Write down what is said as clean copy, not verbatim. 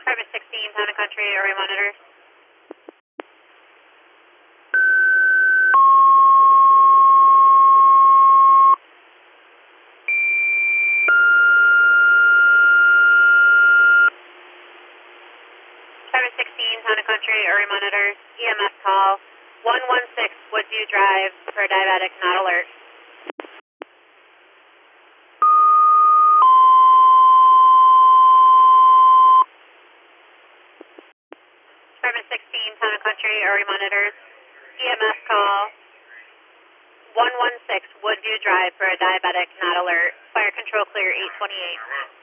Traverse 16, Town and Country, area monitor. Traverse 16, Town and Country, area monitor. EMS call 116 Woodview Drive for diabetic, not alert. Traverse 16, Town and Country, area monitors. EMS call 116 Woodview Drive for a diabetic, not alert. Fire control clear 828.